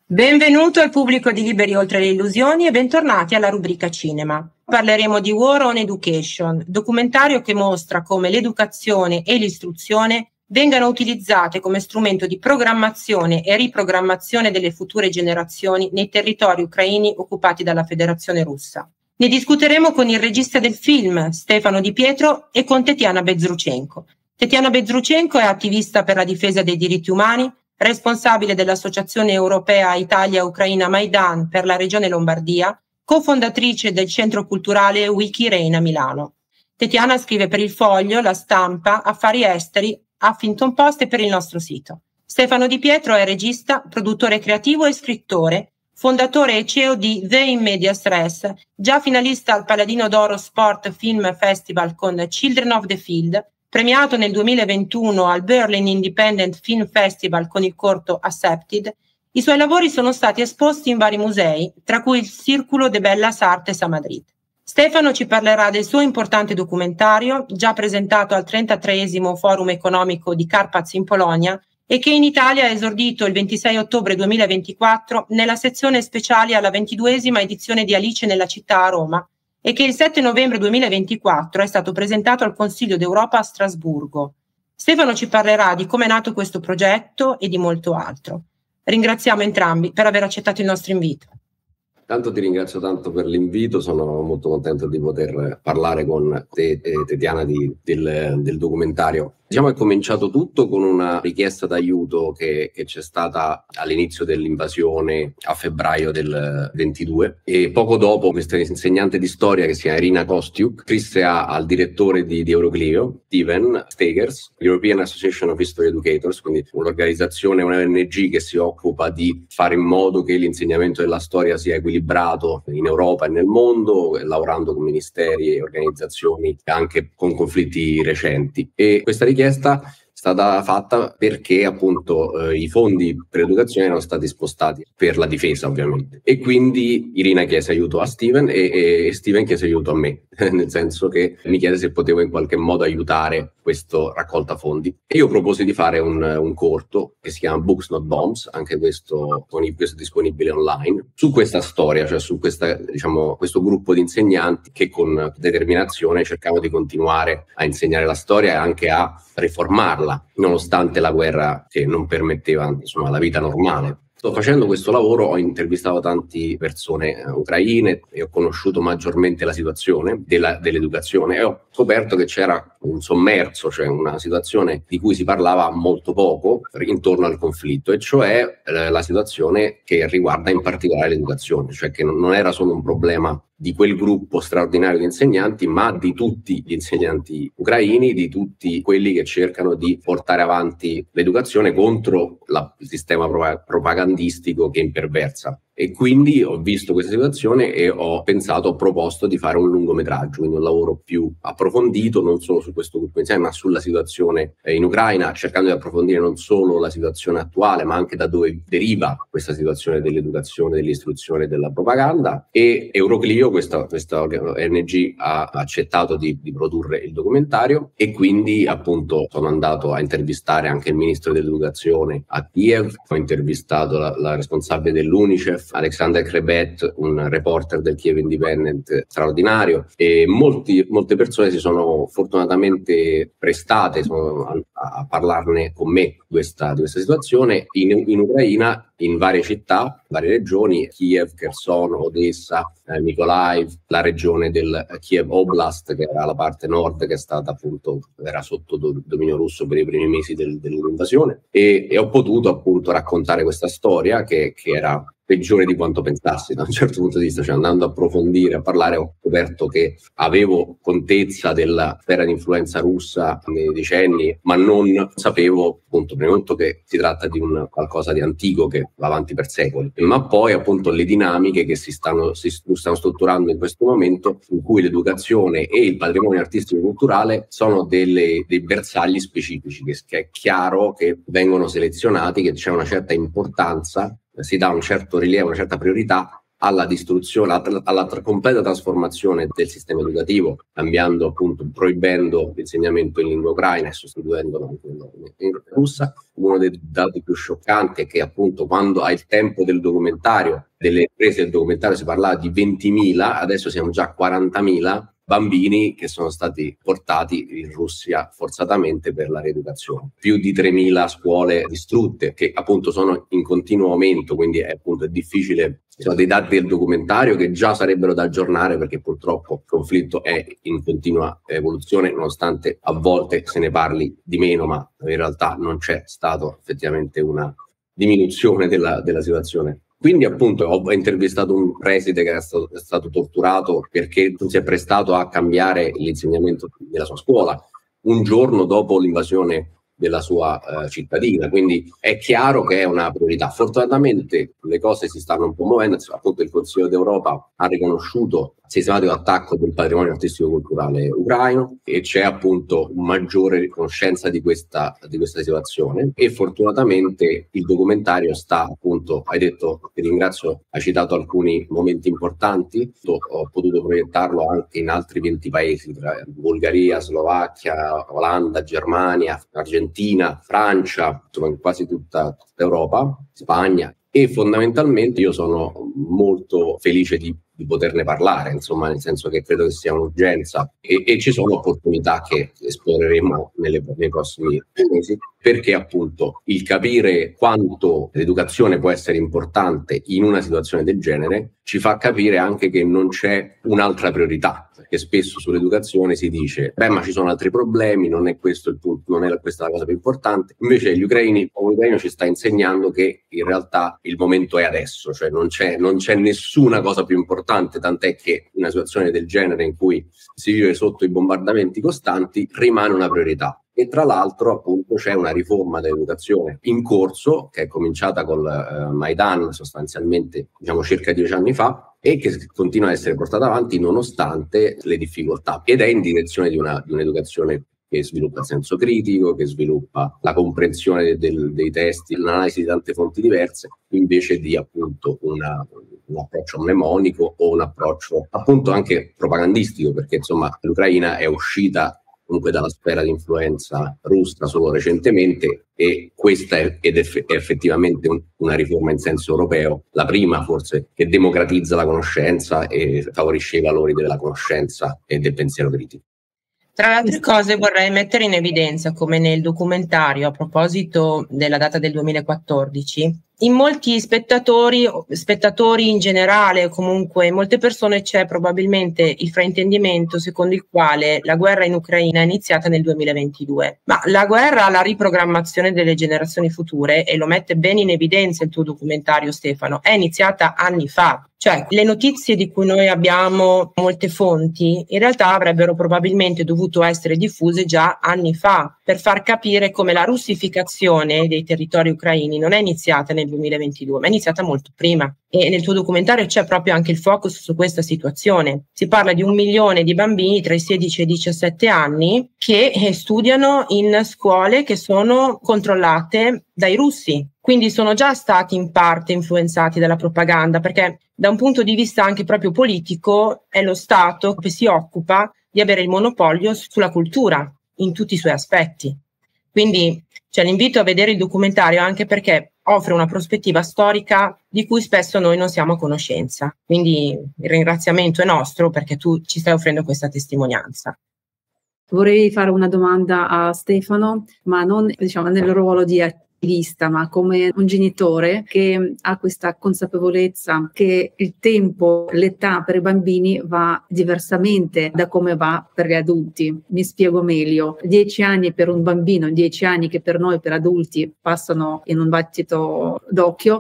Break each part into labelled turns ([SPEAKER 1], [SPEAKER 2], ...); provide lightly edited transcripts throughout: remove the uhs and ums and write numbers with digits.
[SPEAKER 1] Benvenuto al pubblico di Liberi Oltre le Illusioni e bentornati alla rubrica Cinema. Parleremo di War on Education, documentario che mostra come l'educazione e l'istruzione vengano utilizzate come strumento di programmazione e riprogrammazione delle future generazioni nei territori ucraini occupati dalla Federazione Russa. Ne discuteremo con il regista del film, Stefano Di Pietro, e con Tetiana Bezruchenko. Tetiana Bezruchenko è attivista per la difesa dei diritti umani, responsabile dell'Associazione Europea Italia-Ucraina Maidan per la Regione Lombardia, cofondatrice del Centro Culturale Wikireina Milano. Tetiana scrive per Il Foglio, La Stampa, Affari Esteri, Huffington Post e per il nostro sito. Stefano Di Pietro è regista, produttore creativo e scrittore, fondatore e CEO di The In Medias Res, già finalista al Paladino d'Oro Sport Film Festival con Children of the Field, premiato nel 2021 al Berlin Independent Film Festival con il corto Accepted. I suoi lavori sono stati esposti in vari musei, tra cui il Círculo de Bellas Artes a Madrid. Stefano ci parlerà del suo importante documentario, già presentato al 33esimo Forum Economico di Karpacz in Polonia, e che in Italia è esordito il 26 ottobre 2024 nella sezione speciale alla 22esima edizione di Alice nella città a Roma, e che il 7 novembre 2024 è stato presentato al Consiglio d'Europa a Strasburgo. Stefano ci parlerà di come è nato questo progetto e di molto altro. Ringraziamo entrambi per aver accettato il nostro invito.
[SPEAKER 2] Tanto ti ringrazio tanto per l'invito, sono molto contento di poter parlare con te, Tetiana, del documentario. Diciamo che è cominciato tutto con una richiesta d'aiuto che c'è stata all'inizio dell'invasione a febbraio del 22, e poco dopo questa insegnante di storia che si chiama Irina Kostiuk scrisse al direttore di Euroclio, Steven Stegers, European Association of History Educators, quindi un'organizzazione, una ONG che si occupa di fare in modo che l'insegnamento della storia sia equilibrato in Europa e nel mondo, lavorando con ministeri e organizzazioni anche con conflitti recenti. E questa richiesta è stata fatta perché appunto i fondi per l'educazione erano stati spostati per la difesa, ovviamente, e quindi Irina chiese aiuto a Steven e Steven chiese aiuto a me, nel senso che mi chiese se potevo in qualche modo aiutare questo raccolta fondi, e io proposi di fare un corto che si chiama Books Not Bombs, anche questo disponibile online, su questa storia, cioè su questa, diciamo, questo gruppo di insegnanti che con determinazione cercavano di continuare a insegnare la storia e anche a riformarla, nonostante la guerra che non permetteva, insomma, la vita normale. Facendo questo lavoro ho intervistato tante persone ucraine e ho conosciuto maggiormente la situazione dell'educazione, e ho scoperto che c'era un sommerso, cioè una situazione di cui si parlava molto poco intorno al conflitto, e cioè la situazione che riguarda in particolare l'educazione, cioè che non era solo un problema di quel gruppo straordinario di insegnanti, ma di tutti gli insegnanti ucraini, di tutti quelli che cercano di portare avanti l'educazione contro il sistema propagandistico che imperversa. E quindi ho visto questa situazione e ho proposto di fare un lungometraggio, quindi un lavoro più approfondito, non solo su questo gruppo insieme, ma sulla situazione in Ucraina, cercando di approfondire non solo la situazione attuale, ma anche da dove deriva questa situazione dell'educazione, dell'istruzione e della propaganda. E Euroclio, questa ONG, ha accettato di produrre il documentario, e quindi appunto sono andato a intervistare anche il ministro dell'educazione a Kiev, ho intervistato la responsabile dell'UNICEF, Alexander Krebet, un reporter del Kiev Independent straordinario, e molte persone si sono fortunatamente prestate a parlarne con me di questa situazione in Ucraina, in varie città, varie regioni: Kiev, Kherson, Odessa, Mykolaiv, la regione del Kiev Oblast, che era la parte nord, che è stata appunto, era sotto dominio russo per i primi mesi dell'invasione, e ho potuto appunto raccontare questa storia che era peggiore di quanto pensassi da un certo punto di vista, cioè andando a approfondire, a parlare, ho scoperto che avevo contezza della sfera di influenza russa nei decenni, ma non sapevo appunto prima di tutto che si tratta di qualcosa di antico che va avanti per secoli, ma poi appunto le dinamiche che si stanno strutturando in questo momento, in cui l'educazione e il patrimonio artistico e culturale sono dei bersagli specifici che è chiaro che vengono selezionati, che c'è una certa importanza, si dà un certo rilievo, una certa priorità alla distruzione, alla completa trasformazione del sistema educativo, cambiando appunto, proibendo l'insegnamento in lingua ucraina e sostituendolo in russa. Uno dei dati più scioccanti è che appunto quando al tempo del documentario, delle riprese del documentario, si parlava di 20.000, adesso siamo già a 40.000 bambini che sono stati portati in Russia forzatamente per la rieducazione. Più di 3.000 scuole distrutte che appunto sono in continuo aumento, quindi è difficile. Sono dei dati del documentario che già sarebbero da aggiornare perché purtroppo il conflitto è in continua evoluzione, nonostante a volte se ne parli di meno, ma in realtà non c'è stato effettivamente una diminuzione della situazione. Quindi appunto ho intervistato un preside che è stato torturato perché non si è prestato a cambiare l'insegnamento della sua scuola un giorno dopo l'invasione della sua cittadina, quindi è chiaro che è una priorità. Fortunatamente le cose si stanno un po' muovendo, appunto il Consiglio d'Europa ha riconosciuto il sistematico attacco del patrimonio artistico culturale ucraino e c'è appunto maggiore riconoscenza di questa situazione e fortunatamente il documentario sta appunto, hai detto, ti ringrazio, hai citato alcuni momenti importanti, ho potuto proiettarlo anche in altri 20 paesi, tra Bulgaria, Slovacchia, Olanda, Germania, Argentina, Francia, insomma in quasi tutta Europa, Spagna. E fondamentalmente io sono molto felice di poterne parlare, insomma, nel senso che credo che sia un'urgenza e ci sono opportunità che esploreremo nei prossimi mesi, perché appunto il capire quanto l'educazione può essere importante in una situazione del genere ci fa capire anche che non c'è un'altra priorità, perché spesso sull'educazione si dice ma ci sono altri problemi, non è questo il punto, non è questa la cosa più importante. Invece il popolo ucraino ci sta insegnando che in realtà il momento è adesso, cioè non c'è nessuna cosa più importante, tant'è che una situazione del genere in cui si vive sotto i bombardamenti costanti rimane una priorità. E tra l'altro appunto c'è una riforma dell'educazione in corso che è cominciata col Maidan sostanzialmente circa 10 anni fa e che continua a essere portata avanti nonostante le difficoltà ed è in direzione di un'educazione che sviluppa il senso critico, che sviluppa la comprensione dei testi, l'analisi di tante fonti diverse, invece di appunto un approccio mnemonico o un approccio appunto anche propagandistico, perché insomma l'Ucraina è uscita comunque dalla sfera di influenza russa solo recentemente e questa è effettivamente una riforma in senso europeo, la prima forse che democratizza la conoscenza e favorisce i valori della conoscenza e del pensiero critico.
[SPEAKER 1] Tra le altre cose vorrei mettere in evidenza come nel documentario a proposito della data del 2014 in molti spettatori in generale, comunque in molte persone c'è probabilmente il fraintendimento secondo il quale la guerra in Ucraina è iniziata nel 2022. Ma la guerra, la riprogrammazione delle generazioni future, e lo mette bene in evidenza il tuo documentario Stefano, è iniziata anni fa. Cioè, le notizie di cui noi abbiamo molte fonti, in realtà avrebbero probabilmente dovuto essere diffuse già anni fa, per far capire come la russificazione dei territori ucraini non è iniziata nel 2022, ma è iniziata molto prima. E nel tuo documentario c'è proprio anche il focus su questa situazione. Si parla di 1 milione di bambini tra i 16 e i 17 anni che studiano in scuole che sono controllate dai russi. Quindi sono già stati in parte influenzati dalla propaganda, perché da un punto di vista anche proprio politico è lo Stato che si occupa di avere il monopolio sulla cultura in tutti i suoi aspetti. Quindi l'invito a vedere il documentario anche perché offre una prospettiva storica di cui spesso noi non siamo a conoscenza. Quindi il ringraziamento è nostro perché tu ci stai offrendo questa testimonianza.
[SPEAKER 3] Vorrei fare una domanda a Stefano, ma non nel ruolo di attivista, ma come un genitore che ha questa consapevolezza che il tempo, l'età per i bambini va diversamente da come va per gli adulti. Mi spiego meglio. 10 anni per un bambino, 10 anni che per noi, per adulti, passano in un battito d'occhio,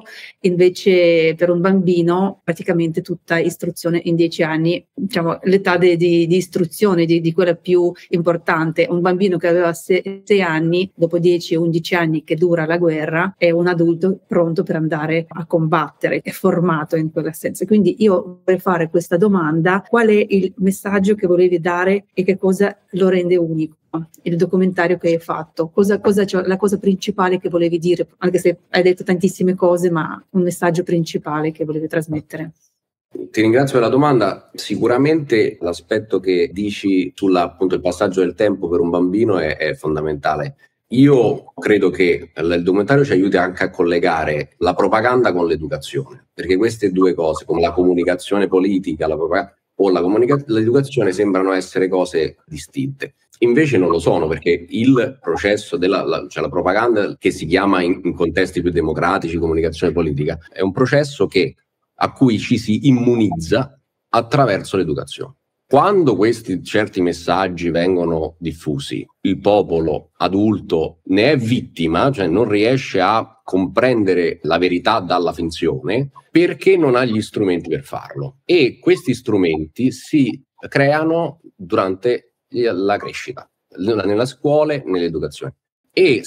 [SPEAKER 3] invece per un bambino praticamente tutta istruzione in 10 anni, l'età di istruzione, di quella più importante. Un bambino che aveva 6 anni, dopo 10-11 anni che dura la guerra, è un adulto pronto per andare a combattere, è formato in quella senso. Quindi io vorrei fare questa domanda: qual è il messaggio che volevi dare e che cosa lo rende unico? Il documentario che hai fatto, la cosa principale che volevi dire, anche se hai detto tantissime cose, ma un messaggio principale che volevi trasmettere?
[SPEAKER 2] Ti ringrazio per la domanda. Sicuramente l'aspetto che dici appunto il passaggio del tempo per un bambino è fondamentale. Io credo che il documentario ci aiuti anche a collegare la propaganda con l'educazione, perché queste due cose, come la comunicazione politica, la propaganda o l'educazione, sembrano essere cose distinte. Invece non lo sono, perché il processo cioè la propaganda, che si chiama in contesti più democratici comunicazione politica, è un processo a cui ci si immunizza attraverso l'educazione. Quando questi certi messaggi vengono diffusi, il popolo adulto ne è vittima, cioè non riesce a comprendere la verità dalla finzione perché non ha gli strumenti per farlo. E questi strumenti si creano durante la crescita, nella scuola, nell'educazione. E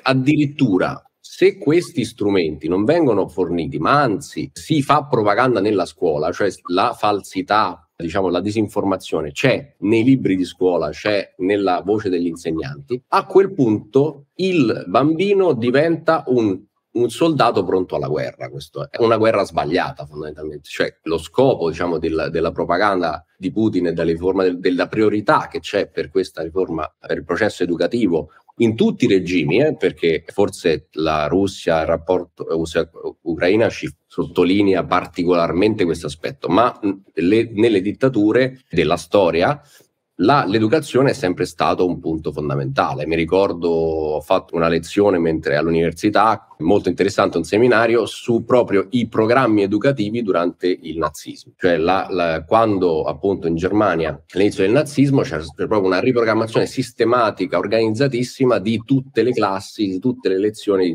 [SPEAKER 2] se questi strumenti non vengono forniti, ma anzi si fa propaganda nella scuola, cioè la falsità, diciamo la disinformazione c'è nei libri di scuola, c'è nella voce degli insegnanti, a quel punto il bambino diventa un soldato pronto alla guerra. Questo è una guerra sbagliata fondamentalmente, cioè lo scopo, diciamo, della propaganda di Putin e della riforma della priorità che c'è per questa riforma, per il processo educativo in tutti i regimi, perché forse la Russia, il rapporto Ucraina ci sottolinea particolarmente questo aspetto, ma nelle dittature della storia l'educazione è sempre stato un punto fondamentale. Mi ricordo, ho fatto una lezione mentre all'università, molto interessante, un seminario su proprio i programmi educativi durante il nazismo. Cioè quando appunto in Germania all'inizio del nazismo c'era proprio una riprogrammazione sistematica, organizzatissima di tutte le classi, di tutte le lezioni,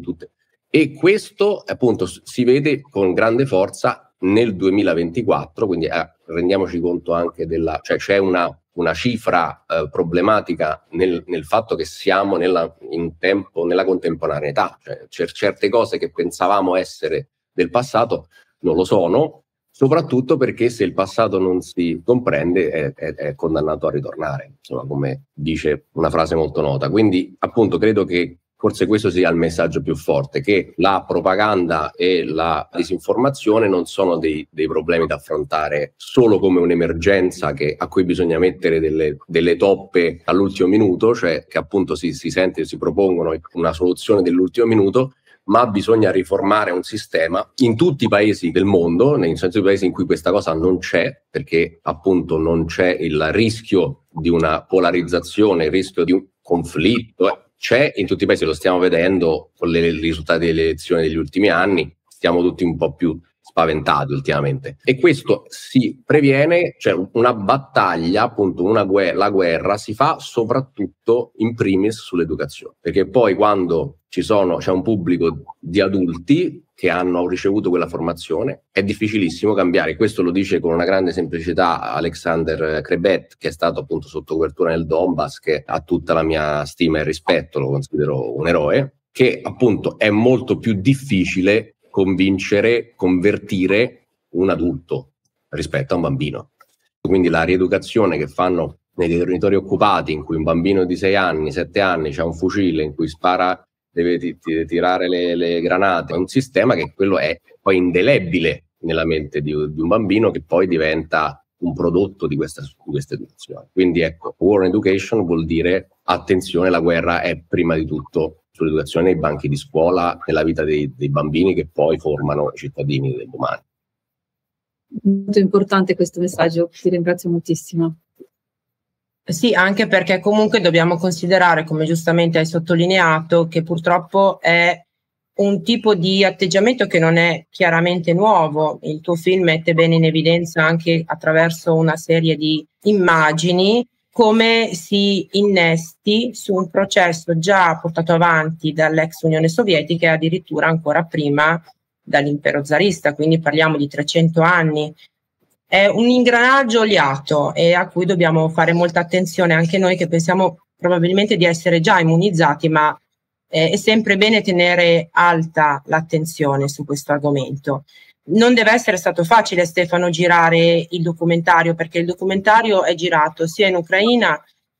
[SPEAKER 2] E questo appunto si vede con grande forza nel 2024, quindi rendiamoci conto anche cioè c'è una cifra problematica nel fatto che siamo nella contemporaneità, cioè certe cose che pensavamo essere del passato non lo sono, soprattutto perché se il passato non si comprende è condannato a ritornare, insomma, come dice una frase molto nota. Quindi appunto credo che forse questo sia il messaggio più forte, che la propaganda e la disinformazione non sono dei problemi da affrontare solo come un'emergenza a cui bisogna mettere delle toppe all'ultimo minuto, cioè che appunto si propongono una soluzione dell'ultimo minuto, ma bisogna riformare un sistema in tutti i paesi del mondo, nel senso i paesi in cui questa cosa non c'è, perché appunto non c'è il rischio di una polarizzazione, il rischio di un conflitto, c'è in tutti i paesi, lo stiamo vedendo con i risultati delle elezioni degli ultimi anni, stiamo tutti un po' più spaventati ultimamente. E questo si previene, cioè una battaglia, appunto la guerra si fa soprattutto in primis sull'educazione, perché poi quando c'è un pubblico di adulti che hanno ricevuto quella formazione, è difficilissimo cambiare. Questo lo dice con una grande semplicità Alexander Krebet, che è stato appunto sotto copertura nel Donbass, che ha tutta la mia stima e rispetto, lo considero un eroe, che appunto è molto più difficile convertire un adulto rispetto a un bambino. Quindi la rieducazione che fanno nei territori occupati, in cui un bambino di 6 anni, 7 anni c'ha un fucile in cui spara, deve tirare le granate, è un sistema che quello è poi indelebile nella mente di un bambino, che poi diventa un prodotto di questa educazione. Quindi ecco, war on education vuol dire attenzione, la guerra è prima di tutto sull'educazione nei banchi di scuola, nella vita dei bambini che poi formano i cittadini del domani.
[SPEAKER 3] Molto importante questo messaggio, ti ringrazio moltissimo.
[SPEAKER 1] Sì, anche perché comunque dobbiamo considerare, come giustamente hai sottolineato, che purtroppo è un tipo di atteggiamento che non è chiaramente nuovo. Il tuo film mette bene in evidenza anche attraverso una serie di immagini come si innesti su un processo già portato avanti dall'ex Unione Sovietica e addirittura ancora prima dall'impero zarista, quindi parliamo di 300 anni. È un ingranaggio oliato e a cui dobbiamo fare molta attenzione anche noi che pensiamo probabilmente di essere già immunizzati, ma è sempre bene tenere alta l'attenzione su questo argomento. Non deve essere stato facile, Stefano, girare il documentario, perché il documentario è girato sia in Ucraina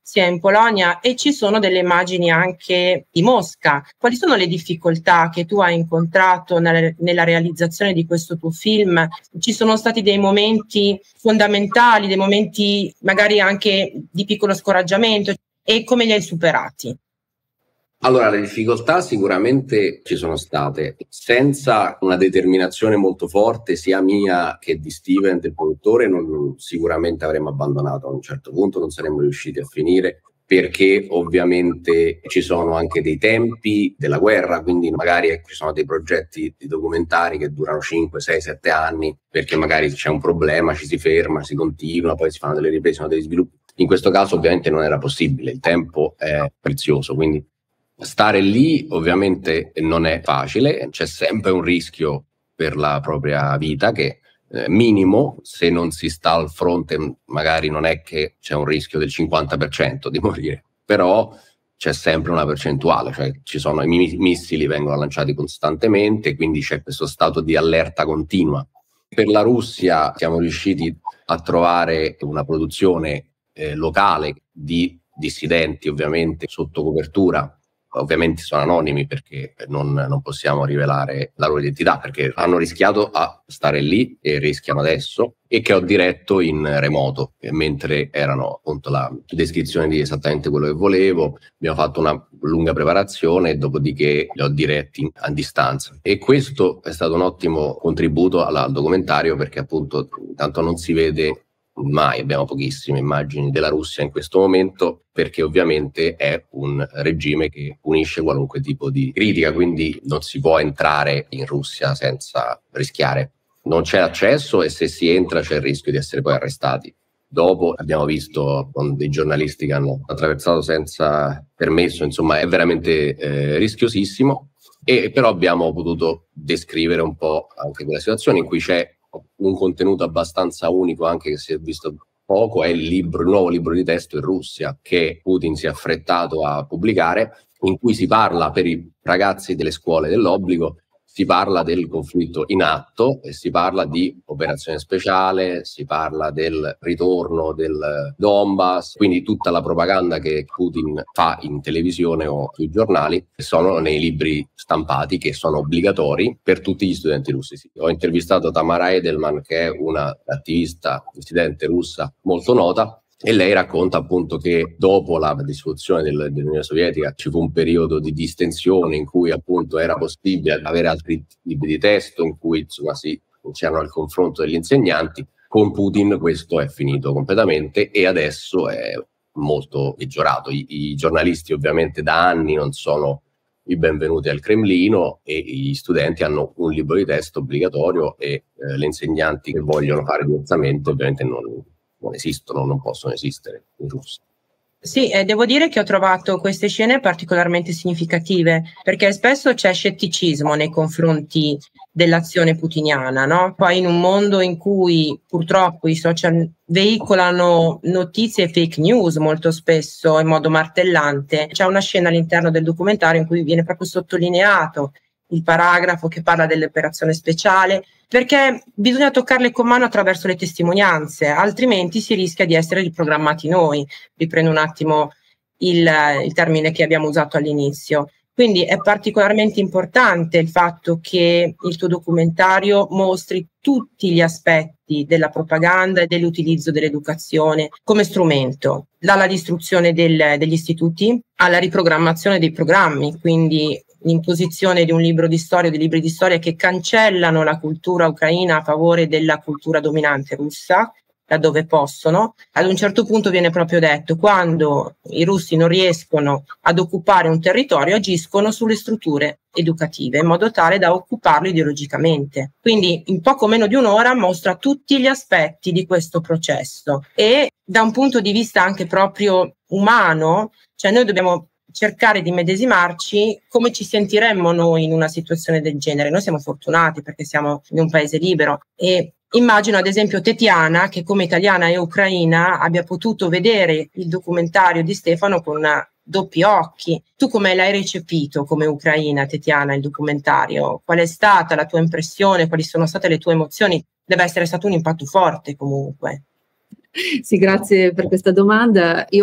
[SPEAKER 1] sia in Polonia, e ci sono delle immagini anche di Mosca. Quali sono le difficoltà che tu hai incontrato nella realizzazione di questo tuo film? Ci sono stati dei momenti fondamentali, dei momenti magari anche di piccolo scoraggiamento, e come li hai superati?
[SPEAKER 2] Allora, le difficoltà sicuramente ci sono state. Senza una determinazione molto forte, sia mia che di Steven, del produttore, sicuramente avremmo abbandonato. A un certo punto non saremmo riusciti a finire, perché ovviamente ci sono anche dei tempi della guerra, quindi magari ci sono dei progetti di documentari che durano 5, 6, 7 anni, perché magari c'è un problema, ci si ferma, si continua, poi si fanno delle riprese, sono degli sviluppi. In questo caso ovviamente non era possibile, il tempo è prezioso, quindi stare lì ovviamente non è facile, c'è sempre un rischio per la propria vita che minimo, se non si sta al fronte magari non è che c'è un rischio del 50% di morire, però c'è sempre una percentuale, cioè ci sono i missili vengono lanciati costantemente, quindi c'è questo stato di allerta continua. Per la Russia siamo riusciti a trovare una produzione locale di dissidenti, ovviamente sotto copertura. Ovviamente sono anonimi perché non possiamo rivelare la loro identità, perché hanno rischiato a stare lì e rischiano adesso, e che ho diretto in remoto, mentre erano appunto la descrizione di esattamente quello che volevo. Abbiamo fatto una lunga preparazione e dopodiché li ho diretti a distanza, e questo è stato un ottimo contributo al documentario, perché appunto tanto non si vede mai, abbiamo pochissime immagini della Russia in questo momento, perché ovviamente è un regime che punisce qualunque tipo di critica, quindi non si può entrare in Russia senza rischiare. Non c'è accesso, e se si entra c'è il rischio di essere poi arrestati. Dopo abbiamo visto con dei giornalisti che hanno attraversato senza permesso, insomma è veramente rischiosissimo, e però abbiamo potuto descrivere un po' anche quella situazione in cui c'è un contenuto abbastanza unico, anche che si è visto poco, è il nuovo libro di testo in Russia che Putin si è affrettato a pubblicare, in cui si parla, per i ragazzi delle scuole dell'obbligo, si parla del conflitto in atto e si parla di operazione speciale, si parla del ritorno del Donbass, quindi tutta la propaganda che Putin fa in televisione o sui giornali sono nei libri stampati, che sono obbligatori per tutti gli studenti russi. Ho intervistato Tamara Edelman, che è una attivista dissidente russa molto nota, e lei racconta appunto che dopo la dissoluzione dell'Unione Sovietica ci fu un periodo di distensione in cui appunto era possibile avere altri libri di testo, in cui insomma c'erano il confronto degli insegnanti. Con Putin questo è finito completamente e adesso è molto peggiorato. I giornalisti ovviamente da anni non sono i benvenuti al Cremlino, e gli studenti hanno un libro di testo obbligatorio, e le insegnanti che vogliono fare diversamente ovviamente non esistono, non possono esistere in Russia.
[SPEAKER 1] Sì, devo dire che ho trovato queste scene particolarmente significative, perché spesso c'è scetticismo nei confronti dell'azione putiniana, no? Poi in un mondo in cui purtroppo i social veicolano notizie fake news molto spesso in modo martellante, c'è una scena all'interno del documentario in cui viene proprio sottolineato il paragrafo che parla dell'operazione speciale, perché bisogna toccarle con mano attraverso le testimonianze, altrimenti si rischia di essere riprogrammati noi. Riprendo un attimo il termine che abbiamo usato all'inizio. Quindi è particolarmente importante il fatto che il tuo documentario mostri tutti gli aspetti della propaganda e dell'utilizzo dell'educazione come strumento, dalla distruzione degli istituti alla riprogrammazione dei programmi, quindi l'imposizione di un libro di storia o di libri di storia che cancellano la cultura ucraina a favore della cultura dominante russa, laddove possono. Ad un certo punto viene proprio detto: quando i russi non riescono ad occupare un territorio, agiscono sulle strutture educative in modo tale da occuparlo ideologicamente. Quindi in poco meno di un'ora mostra tutti gli aspetti di questo processo, e da un punto di vista anche proprio umano, cioè noi dobbiamo cercare di medesimarci come ci sentiremmo noi in una situazione del genere. Noi siamo fortunati perché siamo in un paese libero, e immagino ad esempio Tetiana, che come italiana e ucraina abbia potuto vedere il documentario di Stefano con doppi occhi. Tu come l'hai recepito come ucraina, Tetiana, il documentario? Qual è stata la tua impressione? Quali sono state le tue emozioni? Deve essere stato un impatto forte comunque.
[SPEAKER 3] Sì, grazie per questa domanda. Io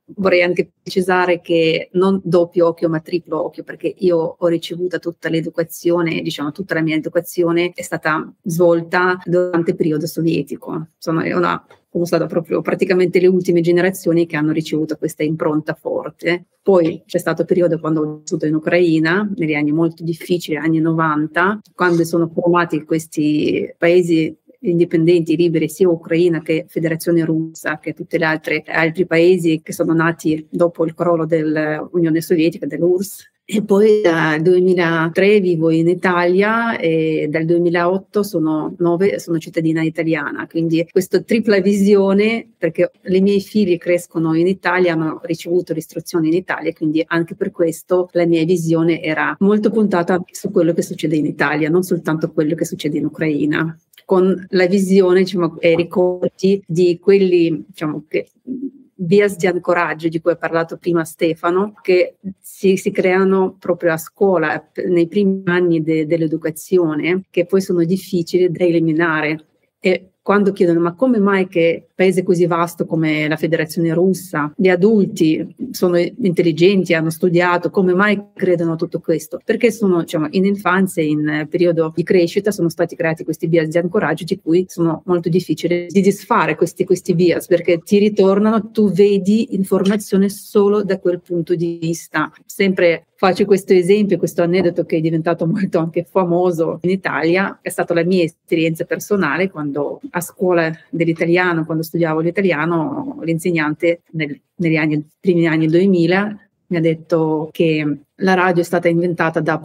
[SPEAKER 3] vorrei anche precisare che non doppio occhio ma triplo occhio, perché io ho ricevuto tutta l'educazione, diciamo tutta la mia educazione è stata svolta durante il periodo sovietico. Sono stata proprio praticamente le ultime generazioni che hanno ricevuto questa impronta forte. Poi c'è stato il periodo quando ho vissuto in Ucraina, negli anni molto difficili, anni 90, quando sono formati questi paesi indipendenti, liberi, sia Ucraina che Federazione Russa, che tutti gli altri paesi che sono nati dopo il crollo dell'Unione Sovietica, dell'URSS. E poi dal 2003 vivo in Italia e dal 2008 sono cittadina italiana, quindi questa tripla visione, perché i miei figli crescono in Italia, hanno ricevuto l'istruzione in Italia, quindi anche per questo la mia visione era molto puntata su quello che succede in Italia, non soltanto quello che succede in Ucraina, con la visione, diciamo, e ricordi di quelli, diciamo, che bias di ancoraggio di cui ha parlato prima Stefano, che si creano proprio a scuola nei primi anni dell'educazione, che poi sono difficili da eliminare. E quando chiedono ma come mai che un paese così vasto come la Federazione Russa, gli adulti sono intelligenti, hanno studiato, come mai credono a tutto questo? Perché sono, diciamo, in infanzia, in periodo di crescita, sono stati creati questi bias di ancoraggio di cui sono molto difficili di disfare questi bias, perché ti ritornano, tu vedi informazione solo da quel punto di vista. Sempre faccio questo esempio, questo aneddoto che è diventato molto anche famoso in Italia, è stata la mia esperienza personale quando a scuola dell'italiano, quando studiavo l'italiano, l'insegnante negli primi anni 2000 mi ha detto che la radio è stata inventata da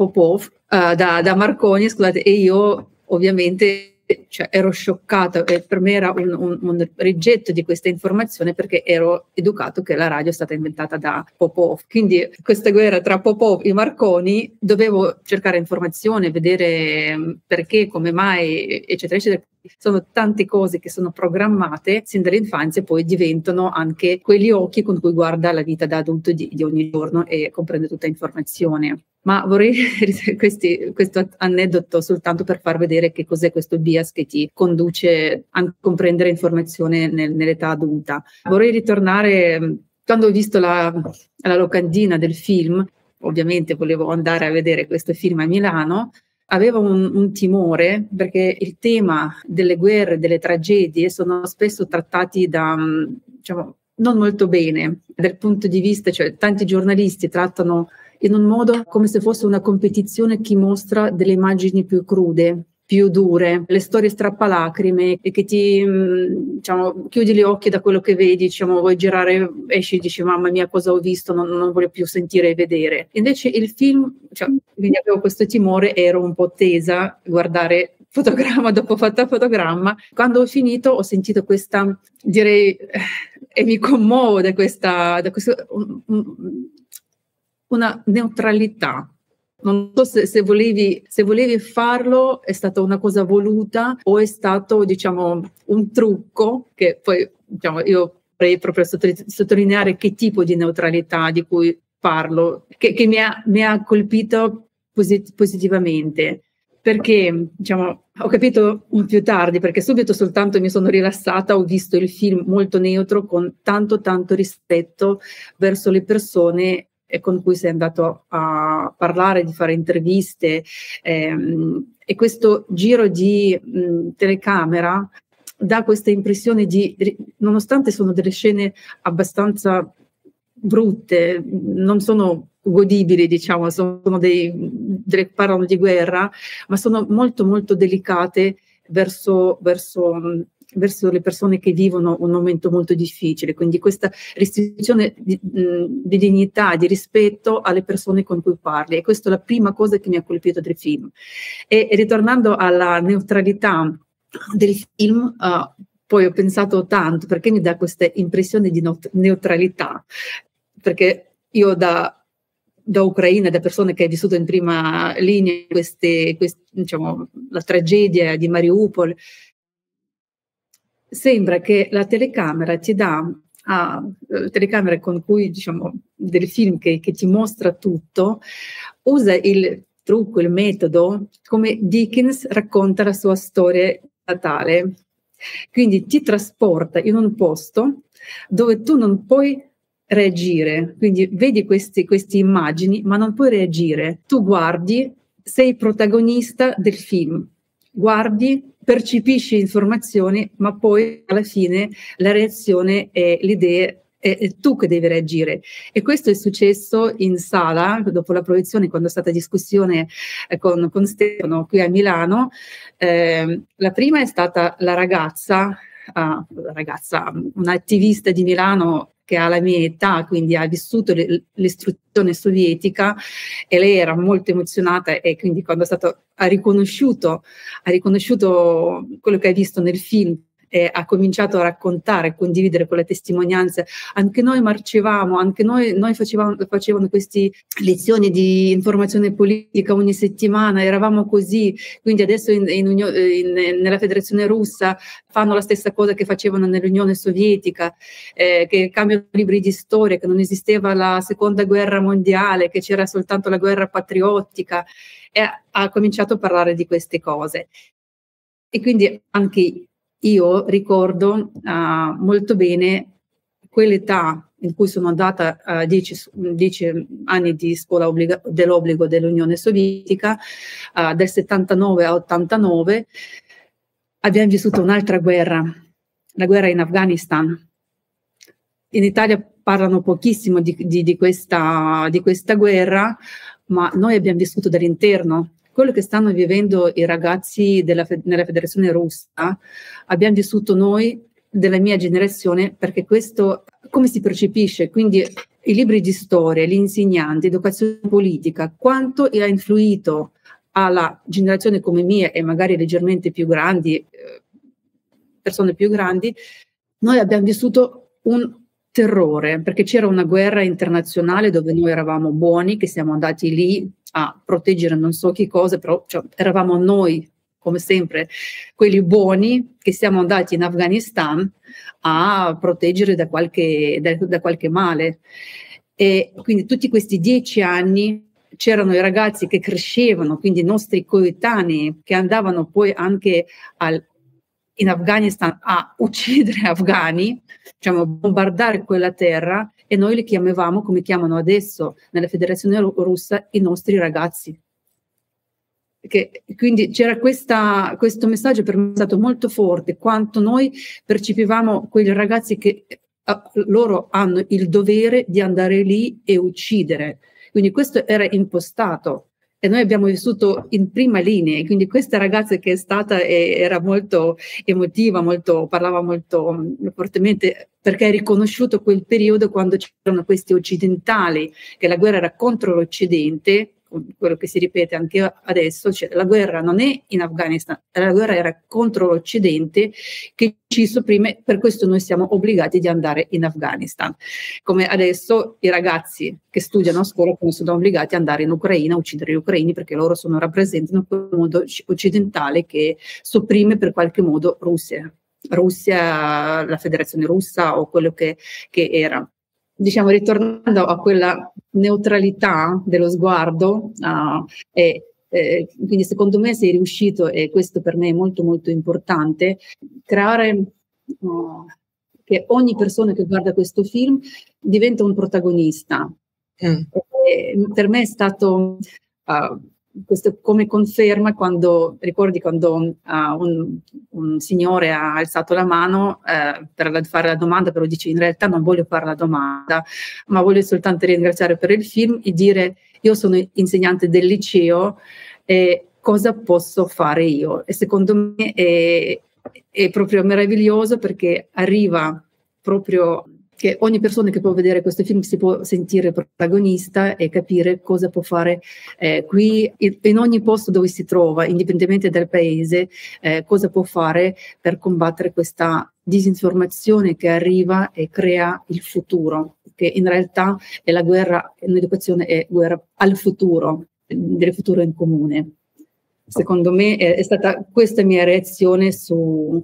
[SPEAKER 3] da Marconi, scusate, e io ovviamente ero scioccata e per me era un rigetto di questa informazione, perché ero educato che la radio è stata inventata da Popov. Quindi questa guerra tra Popov e Marconi, dovevo cercare informazione, vedere perché, come mai, eccetera, eccetera. Sono tante cose che sono programmate sin dall'infanzia e poi diventano anche quegli occhi con cui guarda la vita da adulto di ogni giorno e comprende tutta informazione. Ma vorrei questo aneddoto soltanto per far vedere che cos'è questo bias che ti conduce a comprendere informazione nell'età adulta. Vorrei ritornare, quando ho visto la locandina del film, ovviamente volevo andare a vedere questo film a Milano, avevo un timore, perché il tema delle guerre, delle tragedie sono spesso trattati diciamo, non molto bene dal punto di vista, cioè tanti giornalisti trattano in un modo come se fosse una competizione, chi mostra delle immagini più crude, più dure, le storie strappalacrime, e che ti, diciamo, chiudi gli occhi da quello che vedi, diciamo, vuoi girare, esci e dici mamma mia cosa ho visto, non voglio più sentire e vedere. Invece il film, cioè, quindi avevo questo timore, ero un po' tesa a guardare fotogramma dopo fotogramma. Quando ho finito ho sentito questa, direi, e mi commuovo da questa una neutralità. Non so se volevi farlo, è stata una cosa voluta o è stato, diciamo, un trucco, che poi, diciamo, io vorrei proprio sottolineare che tipo di neutralità di cui parlo, che mi ha colpito positivamente. Perché, diciamo, ho capito più tardi, perché subito soltanto mi sono rilassata, ho visto il film molto neutro, con tanto rispetto verso le persone con cui sei andato a parlare, di fare interviste, e questo giro di telecamera dà questa impressione nonostante sono delle scene abbastanza brutte, non sono godibili, diciamo, parlano di guerra, ma sono molto delicate verso le persone che vivono un momento molto difficile. Quindi questa restrizione di dignità, di rispetto alle persone con cui parli, e questa è la prima cosa che mi ha colpito del film. E ritornando alla neutralità del film, poi ho pensato tanto, perché mi dà questa impressione di neutralità, perché io da Ucraina, da persone che hai vissuto in prima linea diciamo, la tragedia di Mariupol, sembra che la telecamera ti dà, la telecamera con cui, diciamo, del film che ti mostra tutto, usa il trucco, il metodo, come Dickens racconta la sua storia natale. Quindi ti trasporta in un posto dove tu non puoi reagire, quindi vedi queste immagini, ma non puoi reagire. Tu guardi, sei protagonista del film, guardi, percepisci informazioni, ma poi alla fine la reazione e l'idea è tu che devi reagire. E questo è successo in sala, dopo la proiezione, quando è stata discussione con Stefano qui a Milano. La prima è stata la ragazza, un'attivista di Milano che ha la mia età, quindi ha vissuto l'istruzione sovietica, e lei era molto emozionata, e quindi quando ha riconosciuto quello che ha visto nel film, e ha cominciato a raccontare, a condividere con le testimonianze. Anche noi marcevamo, anche noi facevano queste lezioni di informazione politica ogni settimana, eravamo così. Quindi adesso nella Federazione Russa fanno la stessa cosa che facevano nell'Unione Sovietica, che cambiano libri di storia, che non esisteva la seconda guerra mondiale, che c'era soltanto la guerra patriottica, e ha cominciato a parlare di queste cose. E quindi anche io ricordo molto bene quell'età in cui sono andata a 10 anni di scuola dell'obbligo dell'Unione Sovietica, del 79 a 89. Abbiamo vissuto un'altra guerra, la guerra in Afghanistan. In Italia parlano pochissimo di questa guerra, ma noi abbiamo vissuto dall'interno. Quello che stanno vivendo i ragazzi nella Federazione Russa, abbiamo vissuto noi della mia generazione, perché questo come si percepisce, quindi i libri di storia, gli insegnanti, educazione politica, quanto ha influito alla generazione come mia e magari leggermente più grandi, persone più grandi. Noi abbiamo vissuto un terrore, perché c'era una guerra internazionale dove noi eravamo buoni, che siamo andati lì a proteggere non so che cosa, però eravamo noi, come sempre, quelli buoni che siamo andati in Afghanistan a proteggere da qualche male. E quindi tutti questi 10 anni c'erano i ragazzi che crescevano, quindi i nostri coetanei, che andavano poi anche in Afghanistan a uccidere afghani, bombardare quella terra, e noi li chiamavamo come chiamano adesso nella Federazione Russa i nostri ragazzi. Quindi c'era questo messaggio, per me è stato molto forte, quanto noi percepivamo quei ragazzi che loro hanno il dovere di andare lì e uccidere. Quindi questo era impostato. E noi abbiamo vissuto in prima linea, quindi questa ragazza che è stata era molto emotiva, parlava molto fortemente, perché ha riconosciuto quel periodo quando c'erano questi occidentali, che la guerra era contro l'Occidente, quello che si ripete anche adesso, cioè la guerra non è in Afghanistan, la guerra era contro l'Occidente che ci sopprime, per questo noi siamo obbligati di andare in Afghanistan. Come adesso i ragazzi che studiano a scuola sono obbligati ad andare in Ucraina a uccidere gli ucraini, perché loro rappresentano quel mondo occidentale che sopprime per qualche modo Russia, la Federazione Russa o quello che era. Diciamo, ritornando a quella neutralità dello sguardo, quindi secondo me sei riuscito, e questo per me è molto molto importante, creare che ogni persona che guarda questo film diventa un protagonista. Per me è stato questo come conferma, ricordi quando un signore ha alzato la mano per fare la domanda, però dice: in realtà non voglio fare la domanda, ma voglio soltanto ringraziare per il film e dire: io sono insegnante del liceo e cosa posso fare io? E secondo me è proprio meraviglioso, perché arriva proprio che ogni persona che può vedere questo film si può sentire protagonista e capire cosa può fare qui, in ogni posto dove si trova, indipendentemente dal paese, cosa può fare per combattere questa disinformazione che arriva e crea il futuro, che in realtà è la guerra, l'educazione è guerra al futuro, del futuro in comune. Secondo me è stata questa mia reazione sul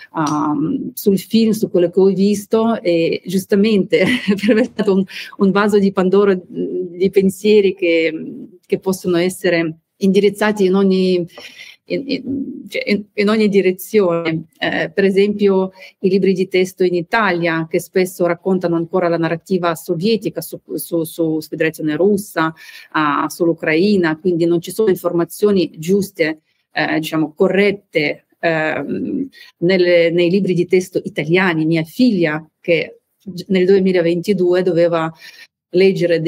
[SPEAKER 3] film, su quello che ho visto, e giustamente per me è stato un vaso di Pandora di pensieri che possono essere indirizzati in in ogni direzione. Per esempio i libri di testo in Italia, che spesso raccontano ancora la narrativa sovietica su Federazione Russa, sull'Ucraina, quindi non ci sono informazioni giuste, diciamo corrette, nei libri di testo italiani. Mia figlia, che nel 2022 doveva leggere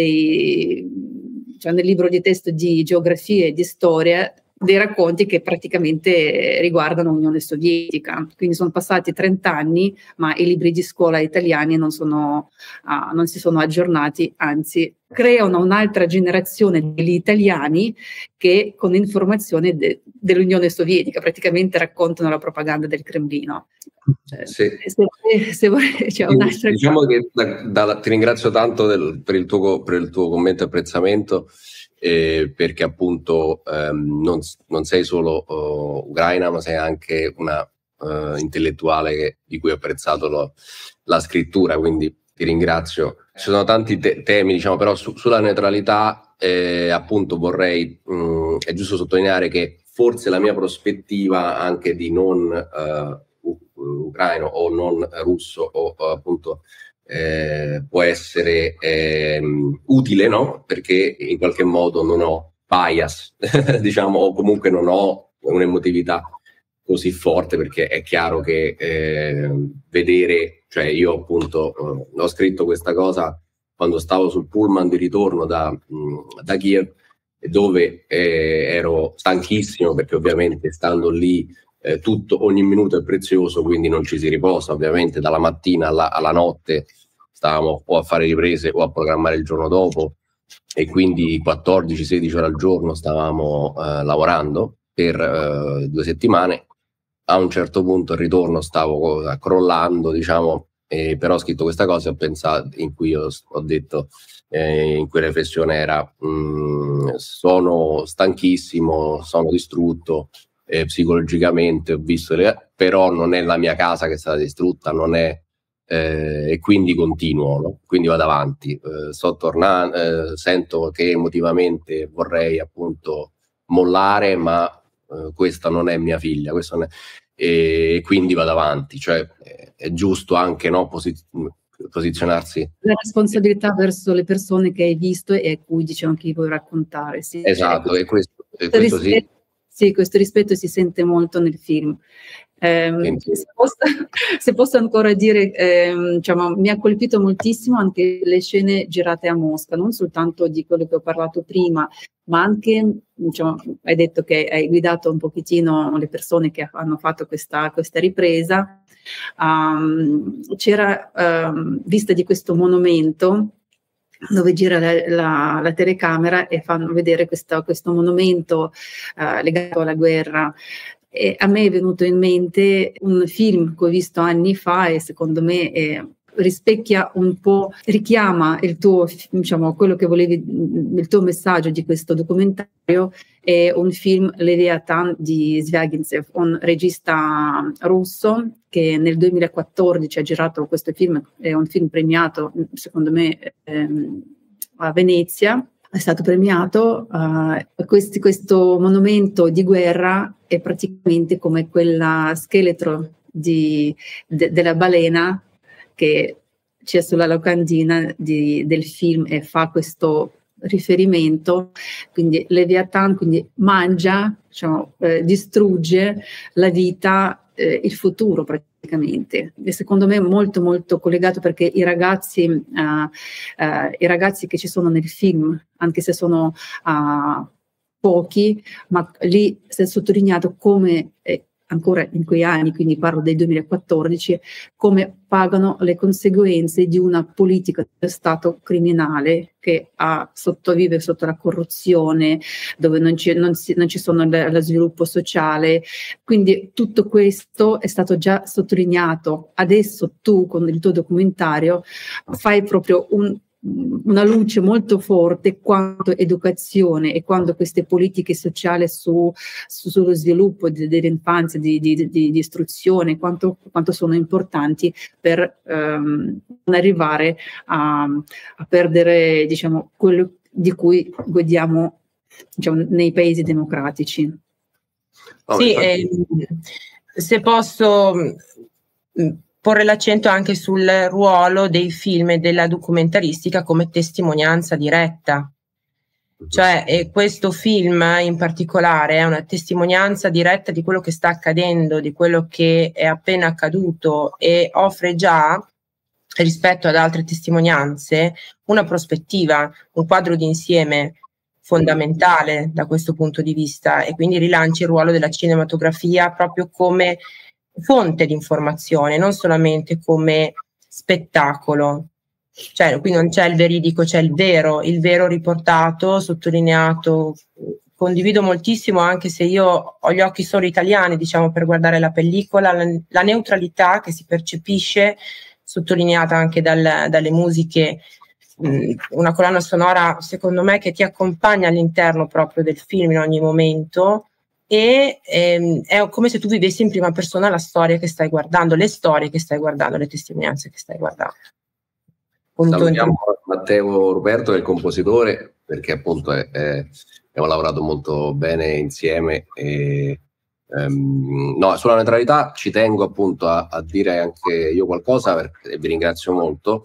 [SPEAKER 3] nel libro di testo di geografia e di storia dei racconti che praticamente riguardano l'Unione Sovietica. Quindi sono passati 30 anni, ma i libri di scuola italiani non si sono aggiornati, anzi creano un'altra generazione degli italiani che con informazioni dell'Unione Sovietica praticamente raccontano la propaganda del Cremlino.
[SPEAKER 2] Sì.
[SPEAKER 3] Se c'è un'altra
[SPEAKER 2] diciamo cosa. Che ti ringrazio tanto per il tuo commento e apprezzamento, perché appunto non sei solo ucraina, ma sei anche una intellettuale di cui ho apprezzato la scrittura, quindi ti ringrazio. Ci sono tanti temi, diciamo, però sulla neutralità appunto è giusto sottolineare che forse la mia prospettiva anche di non ucraino o non russo o appunto può essere utile, no? Perché in qualche modo non ho bias, diciamo, o comunque non ho un'emotività così forte, perché è chiaro che vedere, cioè io appunto ho scritto questa cosa quando stavo sul pullman di ritorno da Kiev, dove ero stanchissimo, perché ovviamente stando lì ogni minuto è prezioso, quindi non ci si riposa, ovviamente dalla mattina alla notte stavamo o a fare riprese o a programmare il giorno dopo, e quindi 14-16 ore al giorno stavamo lavorando per 2 settimane. A un certo punto al ritorno stavo crollando, diciamo, però ho scritto questa cosa e ho pensato, in cui ho detto, in cui la riflessione era sono stanchissimo, sono distrutto psicologicamente, ho visto però non è la mia casa che è stata distrutta, non è e quindi continuo, no? Quindi vado avanti, sto tornando, sento che emotivamente vorrei appunto mollare, ma questa non è mia figlia, e quindi vado avanti, cioè è giusto anche, no, posizionarsi.
[SPEAKER 3] La responsabilità verso le persone che hai visto e a cui diciamo che vuoi raccontare. Sì.
[SPEAKER 2] Esatto,
[SPEAKER 3] cioè,
[SPEAKER 2] e questo
[SPEAKER 3] rispetto, sì, questo rispetto si sente molto nel film. Se posso ancora dire, diciamo, mi ha colpito moltissimo anche le scene girate a Mosca, non soltanto di quello che ho parlato prima, ma anche, diciamo, hai detto che hai guidato un pochettino le persone che hanno fatto questa ripresa. C'era vista di questo monumento dove gira la telecamera e fanno vedere questo monumento legato alla guerra. E a me è venuto in mente un film che ho visto anni fa e secondo me rispecchia un po', richiama il tuo, diciamo, quello che volevi, il tuo messaggio di questo documentario. È un film Leviathan di Zvyagintsev, un regista russo che nel 2014 ha girato questo film, è un film premiato secondo me a Venezia. È stato premiato. Questo monumento di guerra è praticamente come quella scheletro della balena che c'è sulla locandina del film e fa questo riferimento. Quindi Leviathan quindi mangia, diciamo, distrugge la vita, il futuro praticamente. E secondo me è molto molto collegato, perché i ragazzi che ci sono nel film, anche se sono pochi, ma lì si è sottolineato come ancora in quei anni, quindi parlo del 2014, come pagano le conseguenze di una politica dello Stato criminale che vive sotto la corruzione, dove non ci sono lo sviluppo sociale. Quindi tutto questo è stato già sottolineato. Adesso tu con il tuo documentario fai proprio una luce molto forte quanto educazione e quanto queste politiche sociali sullo sviluppo dell'infanzia, di istruzione, quanto sono importanti per non arrivare a perdere, diciamo, quello di cui godiamo, diciamo, nei paesi democratici.
[SPEAKER 2] No,
[SPEAKER 1] Sì,
[SPEAKER 2] infatti...
[SPEAKER 1] se posso porre l'accento anche sul ruolo dei film e della documentaristica come testimonianza diretta. Cioè, questo film in particolare è una testimonianza diretta di quello che sta accadendo, di quello che è appena accaduto, e offre già, rispetto ad altre testimonianze, una prospettiva, un quadro d'insieme fondamentale da questo punto di vista, e quindi rilancia il ruolo della cinematografia proprio come fonte di informazione, non solamente come spettacolo. Cioè, qui non c'è il veridico, c'è il vero riportato, sottolineato. Condivido moltissimo, anche se io ho gli occhi solo italiani, diciamo, per guardare la pellicola, la neutralità che si percepisce, sottolineata anche dalle musiche, una colonna sonora, secondo me, che ti accompagna all'interno proprio del film in ogni momento, e è come se tu vivessi in prima persona la storia che stai guardando, le storie che stai guardando, le testimonianze che stai guardando.
[SPEAKER 2] Salutiamo Matteo Ruperto, che è il compositore, perché appunto abbiamo lavorato molto bene insieme. No, sulla neutralità ci tengo appunto a dire anche io qualcosa, perché vi ringrazio molto.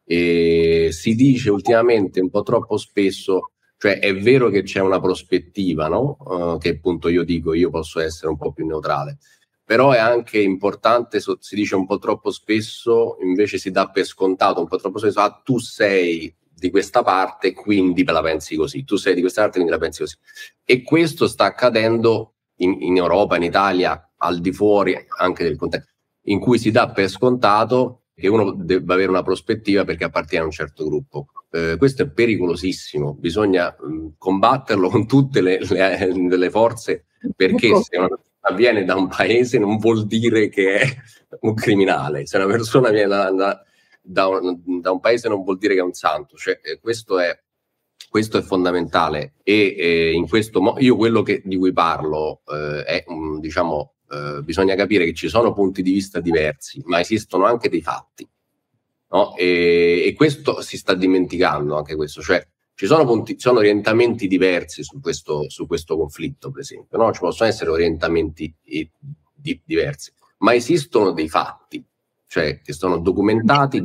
[SPEAKER 2] Si dice ultimamente un po' troppo spesso, cioè è vero che c'è una prospettiva, no? Che appunto io dico, io posso essere un po' più neutrale. Però è anche importante, si dice un po' troppo spesso, invece si dà per scontato un po' troppo spesso, tu sei di questa parte, quindi la pensi così, tu sei di questa parte, quindi la pensi così. E questo sta accadendo in Europa, in Italia, al di fuori anche del contesto, in cui si dà per scontato che uno debba avere una prospettiva perché appartiene a un certo gruppo. Questo è pericolosissimo, bisogna combatterlo con tutte le forze, perché se una viene da un paese non vuol dire che è un criminale. Se una persona viene da un paese non vuol dire che è un santo. Cioè, questo è fondamentale, e in questo io quello di cui parlo è diciamo, bisogna capire che ci sono punti di vista diversi, ma esistono anche dei fatti, no? E questo si sta dimenticando, anche questo, cioè ci sono orientamenti diversi su questo conflitto, per esempio, no? Ci possono essere orientamenti diversi, ma esistono dei fatti, cioè che sono documentabili.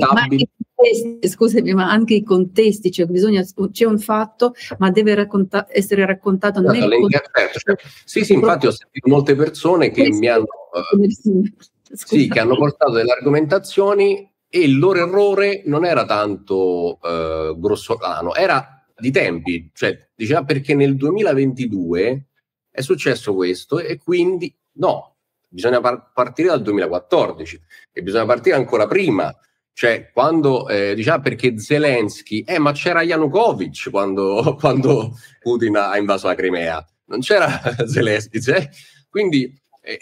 [SPEAKER 3] Scusami, ma anche i contesti, cioè c'è un fatto, ma deve essere raccontato nel contesto.
[SPEAKER 2] Sì, infatti ho sentito molte persone che mi hanno che hanno portato delle argomentazioni, e il loro errore non era tanto grossolano, era di tempi, cioè diceva perché nel 2022 è successo questo, e quindi no, bisogna partire dal 2014, e bisogna partire ancora prima. Cioè, quando diceva perché Zelensky, ma c'era Yanukovych quando Putin ha invaso la Crimea, non c'era Zelensky, quindi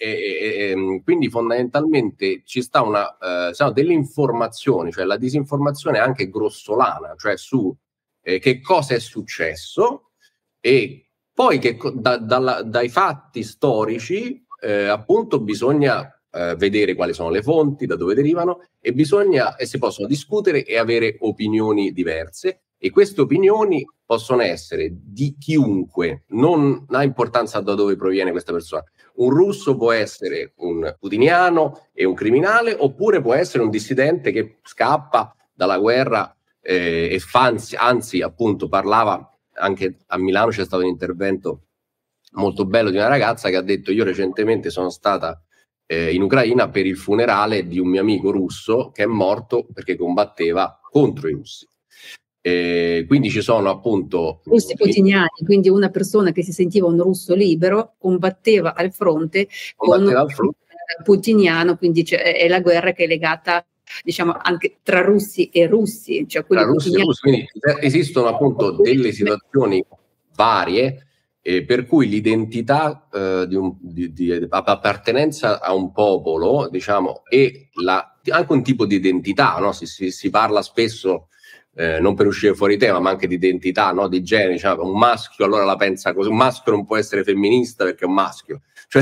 [SPEAKER 2] fondamentalmente ci sta delle informazioni, cioè la disinformazione anche grossolana, cioè su che cosa è successo, e poi che dai fatti storici appunto bisogna vedere quali sono le fonti, da dove derivano, e si possono discutere e avere opinioni diverse, e queste opinioni possono essere di chiunque, non ha importanza da dove proviene questa persona. Un russo può essere un putiniano e un criminale, oppure può essere un dissidente che scappa dalla guerra e anzi appunto parlava, anche a Milano c'è stato un intervento molto bello di una ragazza che ha detto: io recentemente sono stata in Ucraina per il funerale di un mio amico russo che è morto perché combatteva contro i russi. Quindi ci sono appunto
[SPEAKER 3] russi putiniani, quindi una persona che si sentiva un russo libero combatteva al fronte con un putiniano, quindi è la guerra che è legata, diciamo, anche tra russi e russi, cioè
[SPEAKER 2] tra russi e russi, quindi esistono appunto delle situazioni varie, per cui l'identità di appartenenza a un popolo, diciamo, e anche un tipo di identità, no? Si parla spesso non per uscire fuori tema, ma anche di identità, no? Di genere, diciamo, un maschio allora la pensa così, un maschio non può essere femminista perché è un maschio, cioè,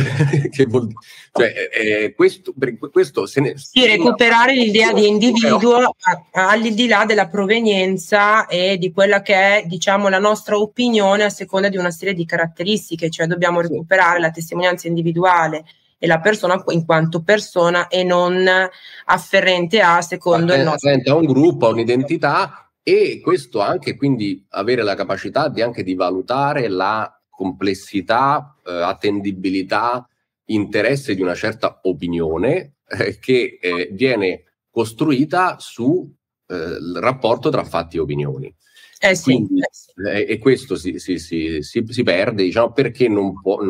[SPEAKER 2] questo se ne...
[SPEAKER 1] Sì, recuperare l'idea di individuo al di là della provenienza e di quella che è, diciamo, la nostra opinione a seconda di una serie di caratteristiche, cioè dobbiamo recuperare la testimonianza individuale e la persona in quanto persona e non afferente a secondo il nostro...
[SPEAKER 2] a un gruppo, a un'identità. E questo anche, quindi avere la capacità anche di valutare la complessità, attendibilità, interesse di una certa opinione che viene costruita su il rapporto tra fatti e opinioni. Quindi, e questo si perde, diciamo, perché non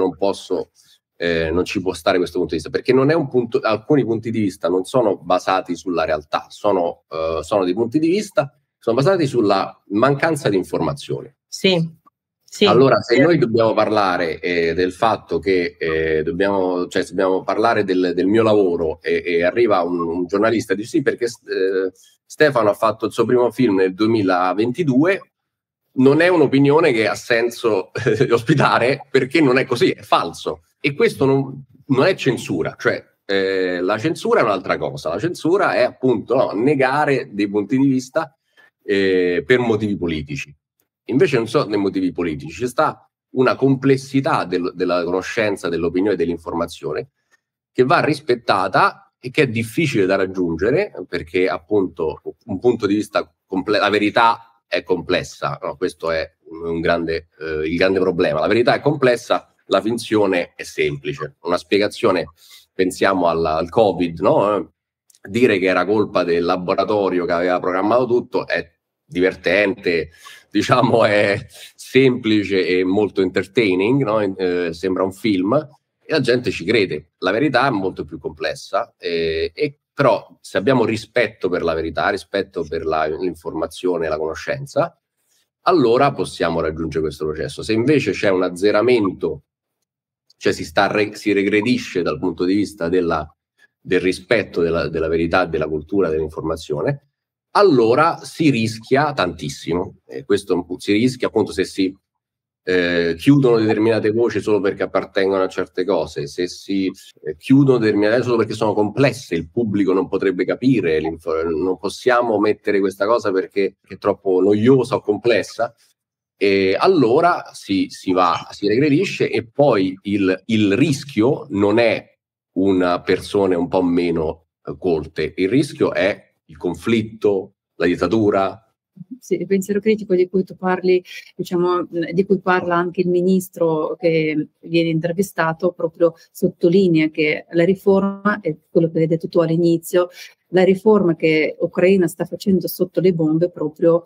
[SPEAKER 2] ci può stare questo punto di vista, perché non è un punto, alcuni punti di vista non sono basati sulla realtà, sono dei punti di vista sono basati sulla mancanza di informazione.
[SPEAKER 1] Sì.
[SPEAKER 2] Allora, se noi dobbiamo parlare del fatto che dobbiamo parlare del mio lavoro e arriva un giornalista e dice sì, perché Stefano ha fatto il suo primo film nel 2022, non è un'opinione che ha senso ospitare, perché non è così, è falso. E questo non è censura, cioè la censura è un'altra cosa. La censura è appunto negare dei punti di vista per motivi politici. Invece non sono dei motivi politici, c'è sta una complessità della conoscenza, dell'opinione e dell'informazione che va rispettata e che è difficile da raggiungere, perché appunto un punto di vista la verità è complessa, no? Questo è il grande problema. La verità è complessa, la finzione è semplice. Una spiegazione, pensiamo al Covid, no? Dire che era colpa del laboratorio che aveva programmato tutto è divertente, diciamo, è semplice e molto entertaining, no? Sembra un film e la gente ci crede. La verità è molto più complessa, però se abbiamo rispetto per la verità, rispetto per l'informazione e la conoscenza, allora possiamo raggiungere questo processo. Se invece c'è un azzeramento, cioè si regredisce dal punto di vista del rispetto della verità, della cultura, dell'informazione, allora si rischia tantissimo. Questo si rischia appunto se si chiudono determinate voci solo perché appartengono a certe cose, se si chiudono determinate solo perché sono complesse, il pubblico non potrebbe capire, non possiamo mettere questa cosa perché è troppo noiosa o complessa, e allora si regredisce. E poi il rischio non è una persone un po' meno colte, il rischio è il conflitto, la dittatura.
[SPEAKER 3] Sì, il pensiero critico di cui tu parli, diciamo, di cui parla anche il ministro che viene intervistato, proprio sottolinea che la riforma, è quello che hai detto tu all'inizio, la riforma che Ucraina sta facendo sotto le bombe proprio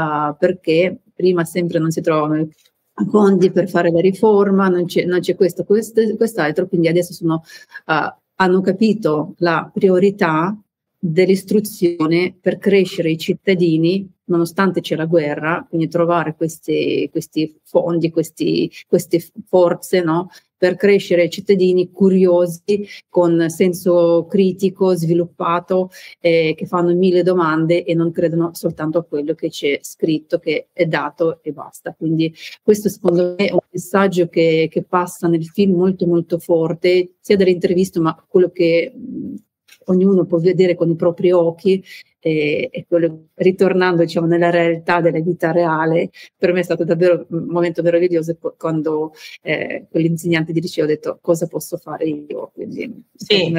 [SPEAKER 3] perché prima sempre non si trovano fondi per fare la riforma, non c'è questo, quest'altro, quindi adesso hanno capito la priorità dell'istruzione per crescere i cittadini, nonostante c'è la guerra, quindi trovare questi fondi, queste forze, no? Per crescere i cittadini curiosi, con senso critico, sviluppato, che fanno 1000 domande e non credono soltanto a quello che c'è scritto, che è dato e basta. Quindi questo secondo me è un messaggio che passa nel film molto molto forte, sia dalle interviste ma quello che ognuno può vedere con i propri occhi, e quello, ritornando diciamo nella realtà della vita reale, per me è stato davvero un momento meraviglioso quando quell'insegnante di liceo ha detto cosa posso fare io, quindi
[SPEAKER 1] sì.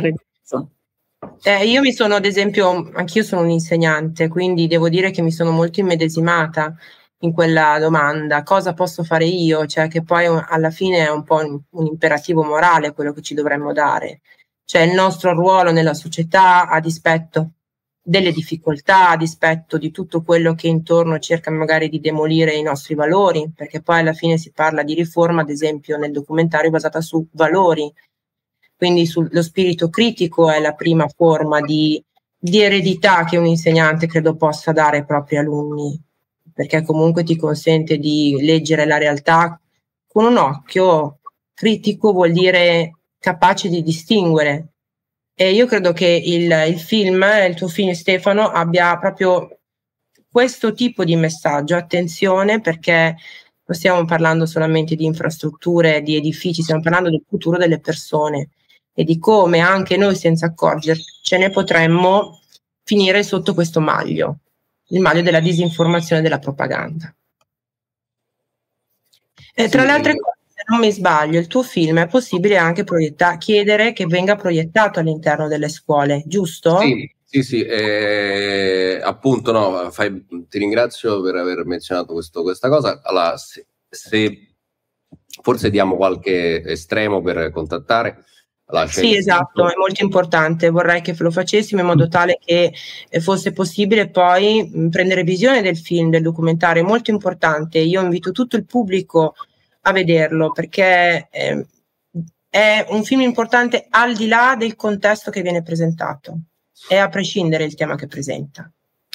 [SPEAKER 1] Io mi sono, ad esempio, anch'io sono un insegnante, quindi devo dire che mi sono molto immedesimata in quella domanda, cosa posso fare io, cioè che poi alla fine è un po' un imperativo morale quello che ci dovremmo dare. Cioè il nostro ruolo nella società, a dispetto delle difficoltà, a dispetto di tutto quello che intorno cerca magari di demolire i nostri valori, perché poi alla fine si parla di riforma, ad esempio nel documentario, basata su valori, quindi lo spirito critico è la prima forma di eredità che un insegnante credo possa dare ai propri alunni, perché comunque ti consente di leggere la realtà con un occhio critico, vuol dire capace di distinguere. E io credo che il film, il tuo film Stefano, abbia proprio questo tipo di messaggio, attenzione, perché non stiamo parlando solamente di infrastrutture, di edifici, stiamo parlando del futuro delle persone e di come anche noi senza accorgercene potremmo finire sotto questo maglio, il maglio della disinformazione e della propaganda. Tra le altre cose, se non mi sbaglio, il tuo film è possibile anche chiedere che venga proiettato all'interno delle scuole, giusto?
[SPEAKER 2] Sì, appunto, no, ti ringrazio per aver menzionato questa cosa. Allora, se forse diamo qualche estremo per contattare. Allora,
[SPEAKER 1] sì, esatto, è molto importante, vorrei che lo facessimo in modo tale che fosse possibile poi prendere visione del film, del documentario, è molto importante. Io invito tutto il pubblico a vederlo perché è un film importante al di là del contesto che viene presentato e a prescindere il tema che presenta.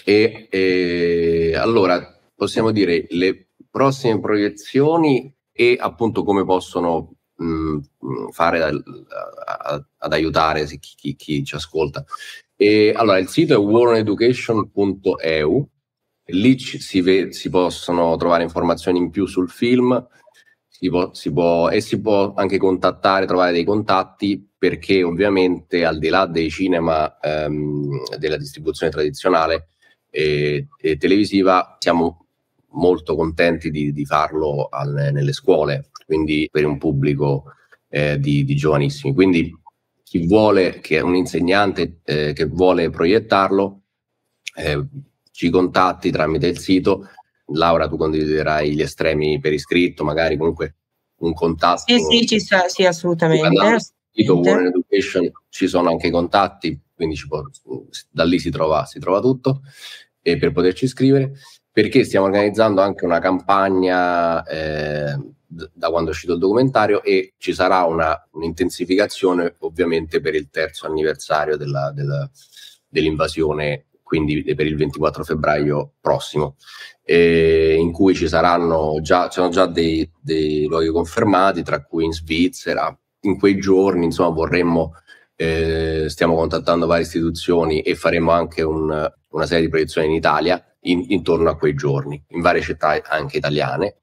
[SPEAKER 2] Allora, possiamo dire le prossime proiezioni e appunto come possono fare ad aiutare chi ci ascolta. Allora, il sito è waroneducation.eu, lì si possono trovare informazioni in più sul film, si può anche trovare dei contatti, perché ovviamente al di là dei cinema, della distribuzione tradizionale e televisiva, siamo molto contenti di farlo nelle scuole, quindi per un pubblico di giovanissimi. Quindi chi vuole, che è un insegnante che vuole proiettarlo, ci contatti tramite il sito. Laura, tu condividerai gli estremi per iscritto, magari comunque un contatto.
[SPEAKER 1] Sì, assolutamente.
[SPEAKER 2] Sul sito Warren Education ci sono anche i contatti, quindi da lì si trova tutto per poterci scrivere, perché stiamo organizzando anche una campagna da quando è uscito il documentario, e ci sarà un'intensificazione ovviamente per il 3° anniversario dell'invasione, quindi per il 24 febbraio prossimo, in cui sono già dei luoghi confermati, tra cui in Svizzera. In quei giorni, insomma, stiamo contattando varie istituzioni e faremo anche una serie di proiezioni in Italia intorno a quei giorni, in varie città anche italiane.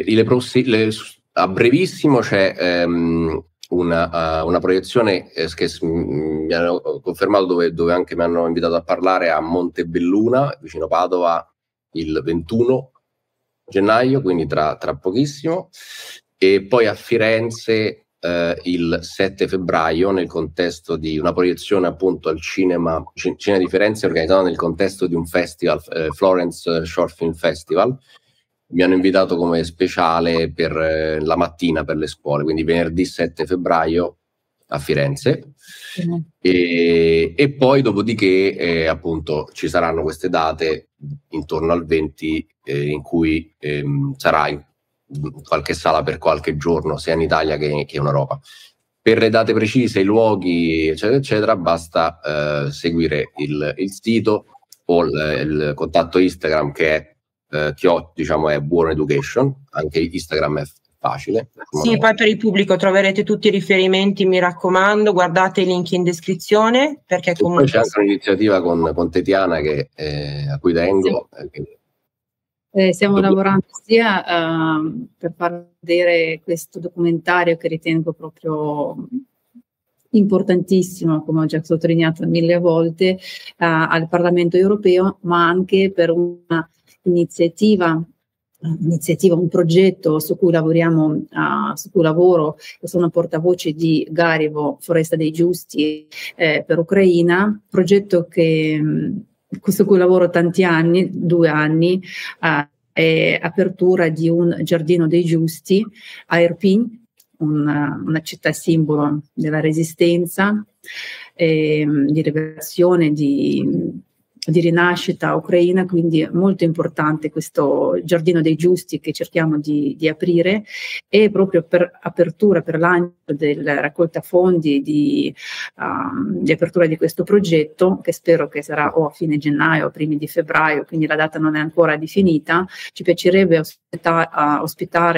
[SPEAKER 2] A brevissimo c'è una proiezione che mi hanno confermato, dove anche mi hanno invitato a parlare, a Montebelluna, vicino Padova, il 21 gennaio, quindi tra pochissimo, e poi a Firenze il 7 febbraio, nel contesto di una proiezione appunto al Cinema di Firenze, organizzata nel contesto di un festival, Florence Short Film Festival. Mi hanno invitato come speciale per la mattina per le scuole, quindi venerdì 7 febbraio a Firenze. E poi dopodiché appunto ci saranno queste date intorno al 20 in cui sarà in qualche sala per qualche giorno, sia in Italia che in Europa. Per le date precise, i luoghi eccetera eccetera, basta seguire il sito o il contatto Instagram, che è diciamo è Warren Education. Anche Instagram è facile.
[SPEAKER 1] Sì, poi per il pubblico troverete tutti i riferimenti, mi raccomando, guardate i link in descrizione, perché comunque
[SPEAKER 2] poi c'è anche un'iniziativa con Tetiana a cui tengo.
[SPEAKER 3] Stiamo lavorando sia per far vedere questo documentario, che ritengo proprio importantissimo, come ho già sottolineato 1000 volte, al Parlamento europeo, ma anche per un'iniziativa, un progetto su cui lavoro, che sono portavoce di Garivo, Foresta dei Giusti per Ucraina, progetto su cui lavoro tanti anni, 2 anni, è apertura di un giardino dei Giusti a Irpin, una città simbolo della resistenza, di liberazione, di rinascita ucraina. Quindi è molto importante questo giardino dei Giusti che cerchiamo di aprire, e proprio per apertura, per lancio della raccolta fondi di apertura di questo progetto, che spero che sarà o a fine gennaio o primi di febbraio, quindi la data non è ancora definita. Ci piacerebbe ospitare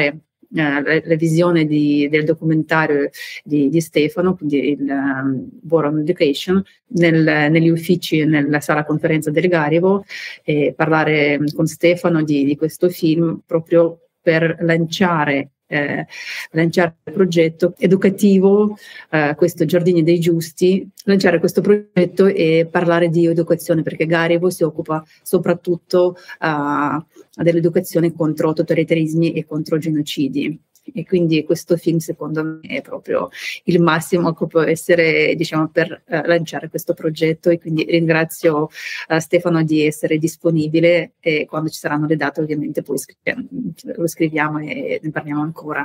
[SPEAKER 3] la visione del documentario di Stefano, quindi il War on Education, negli uffici e nella sala conferenza del Garibo, e parlare con Stefano di questo film proprio per lanciare il progetto educativo, questo Giardini dei Giusti, lanciare questo progetto e parlare di educazione, perché Garibo si occupa soprattutto dell'educazione contro totalitarismi e contro genocidi. E quindi questo film secondo me è proprio il massimo che può essere, diciamo, per lanciare questo progetto, e quindi ringrazio Stefano di essere disponibile, e quando ci saranno le date ovviamente poi lo scriviamo e ne parliamo ancora.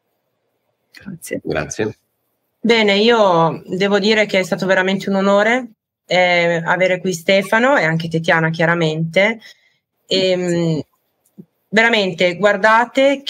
[SPEAKER 2] Grazie.
[SPEAKER 1] Bene, io devo dire che è stato veramente un onore avere qui Stefano e anche Tetiana, chiaramente. Veramente guardate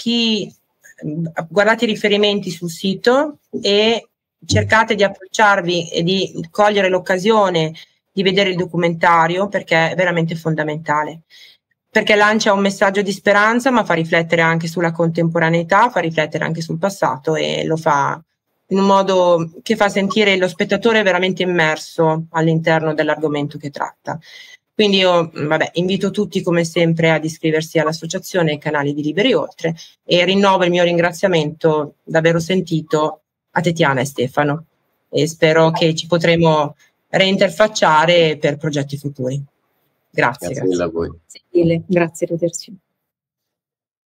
[SPEAKER 1] i riferimenti sul sito e cercate di approcciarvi e di cogliere l'occasione di vedere il documentario, perché è veramente fondamentale, perché lancia un messaggio di speranza, ma fa riflettere anche sulla contemporaneità, fa riflettere anche sul passato, e lo fa in un modo che fa sentire lo spettatore veramente immerso all'interno dell'argomento che tratta. Quindi io invito tutti come sempre ad iscriversi all'associazione e ai canali di Liberi Oltre, e rinnovo il mio ringraziamento davvero sentito a Tetiana e Stefano, e spero che ci potremo reinterfacciare per progetti futuri. Grazie.
[SPEAKER 2] Grazie mille a voi.
[SPEAKER 3] Grazie, arrivederci.